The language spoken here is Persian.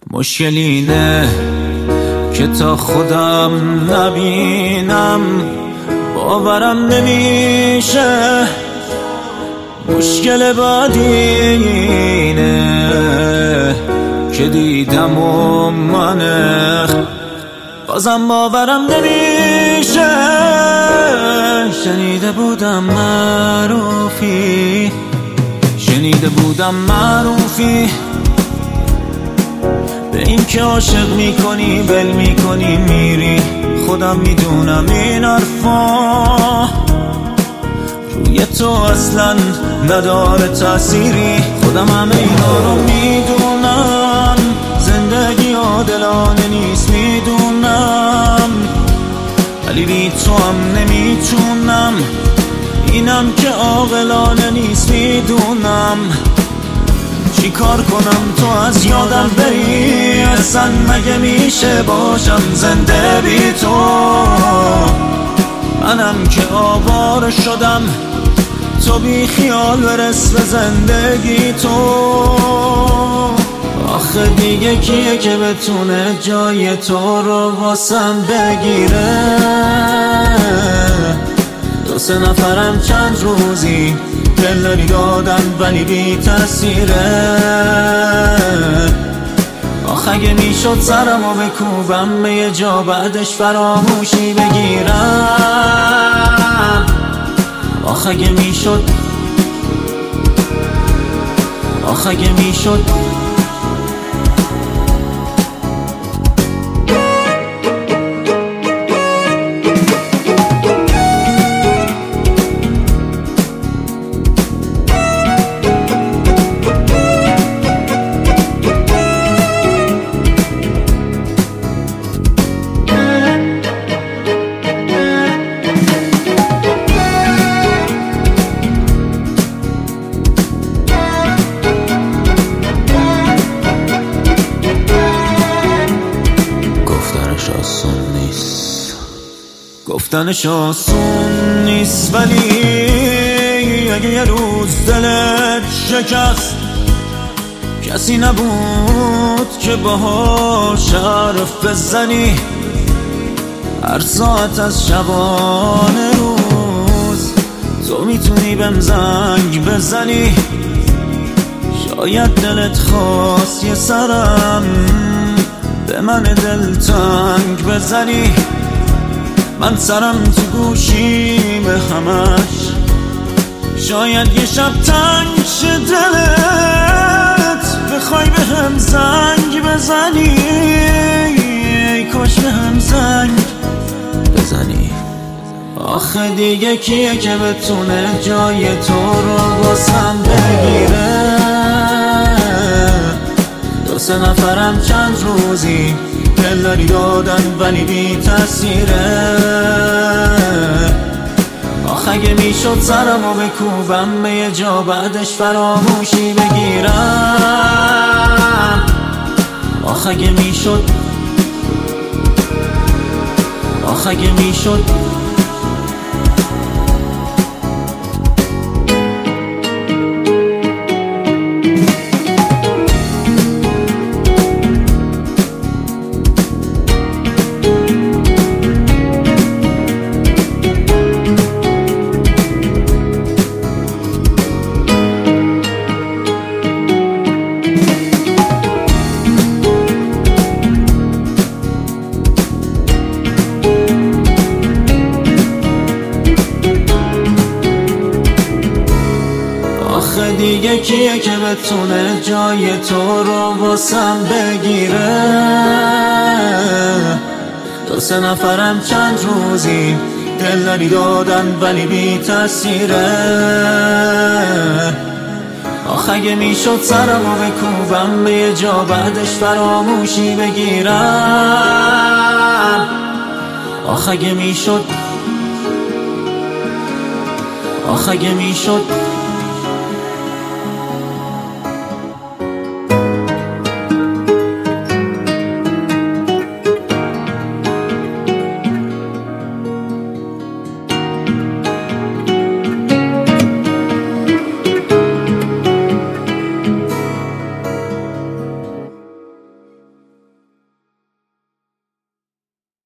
مشکل اینه که تا خودم نبینم باورم نمیشه. مشکل بعدی اینه که دیدم و منه بازم باورم نمیشه. شنیده بودم معروفی به این که عاشق میکنی ول میکنی میری. خودم میدونم این حرفا روی تو اصلا نداره تأثیری. خودم همه اینا رو میدونم، زندگی عادلانه نیست میدونم، ولی بی تو هم نمیتونم. اینم که عاقلانه نیست میدونم. چی کار کنم تو از یادم بری؟ اصلا مگه میشه باشم زنده بی تو؟ منم که آواره شدم تو بی خیال برس به زندگی تو. آخه دیگه کیه که بتونه جای تو رو واسم بگیره؟ دو سه نفرم چند روزی دلداری دادن ولی بی تأثیره. آخه اگه میشد سرمو بکوبم به یه جا بعدش فراموشی بگیرم. آخه اگه میشد گفتنش آسون نیست، ولی اگه یه روز دلت شکست کسی نبود که باهاش حرف بزنی. هر ساعت از شبانه روز تو میتونی بهم زنگ بزنی. شاید دلت خواست یه سرم به من دلتنگ بزنی. من سرم تو گوشیم همش، شاید یه شب تنگ شه دلت بخوای به هم زنگ بزنی. ای کاش به هم زنگ بزنی. آخه دیگه کیه که بتونه جای تو رو واسم بگیره؟ دو سه نفرم چند روزی دلداری دادن ولی بی تأثیره. آخه اگه میشد سرمو بکوبم به یه جا بعدش فراموشی بگیرم. آخه اگه میشد آخه دیگه کیه که بتونه جای تو رو واسم بگیره؟ دو سه نفرم چند روزی دلداری دادن ولی بی تأثیره. آخه اگه میشد سرمو بکوبم به یه جا بعدش فراموشی بگیرم. آخه اگه میشد